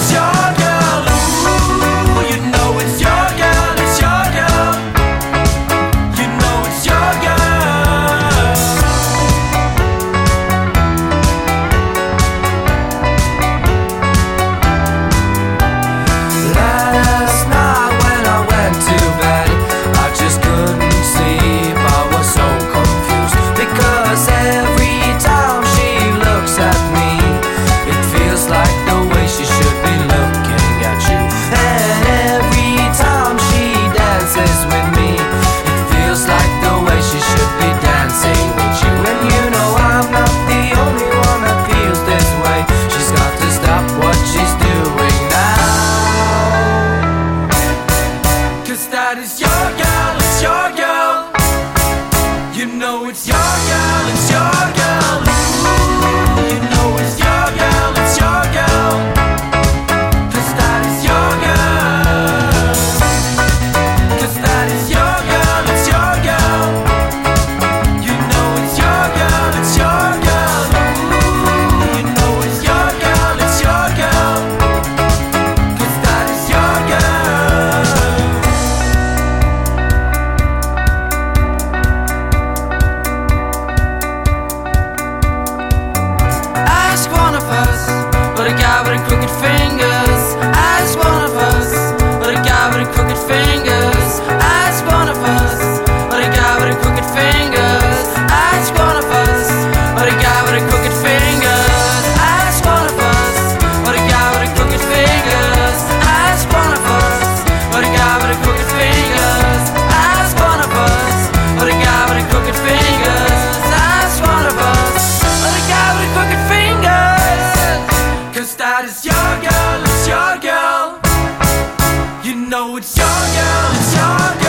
it's your girl. Ooh, you know it's your girl, it's your girl. You know it's your girl. Last night when I went to bed, I just couldn't sleep. I was so confused because every time she looks at me, it feels like the way she should be looking at you. And every time she dances with me, it feels like the way she should be dancing with you. And you know I'm not the only one that feels this way. She's got to stop what she's doing now, 'cause that is your girl, it's your girl. You know it's your girl, it's your girl. Ooh, you know it's your girl, it's your girl. 'Cause that is your girl. 'Cause that is your girl, it's your girl. You know it's your girl, it's your girl. Ooh, you know it's your girl, it's your girl. 'Cause that is your girl. Ask one of us, but a guy with a crooked fingers. Ask one of us, but a guy with a crooked fingers. Ask one of us, but a guy with a crooked fingers. Ask one of us, but a guy with a crooked fingers. Ask one of us, but a guy with a crooked fingers. Ask one of us, but a guy with a crooked fingers. Ask one of us, but a guy with a crooked fingers. Ask one of us, but a guy with a crooked fingers. 'Cause that is your girl, it's your girl. You know it's your girl, it's your girl.